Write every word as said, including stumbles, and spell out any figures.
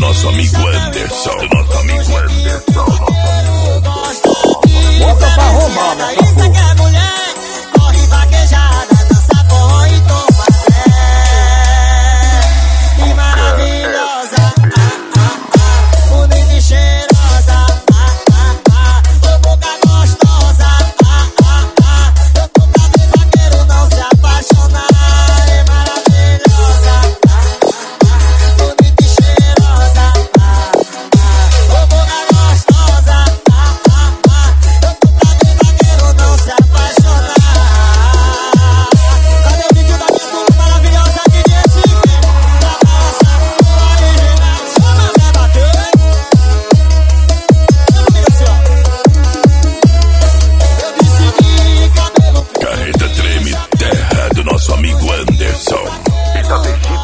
nosso amigo Anderson. Do nosso amigo Anderson. Bota pra arrombar, né? Isso que é mulher, corre vaquejada, dança forró e toma fé. E maravilhosa, ah, ah, ah, bonita e cheirosa, ah, ah, ah, tua boca gostosa, ah, ah, ah, eu tô pra ver vaqueiro não se apaixonar. É maravilhosa, ah, ah, ah, bonita e cheirosa, ah, ah, tua boca gostosa, ah, ah, ah, eu tô pra ver vaqueiro não se apaixonar. Cadê o vídeo da minha turma maravilhosa aqui de Recife? Da nossa original, chama Zé Bater. Comigo assim, ó. Eu disse que cabelo Carreta treme, terra do nosso amigo Anderson. Eita,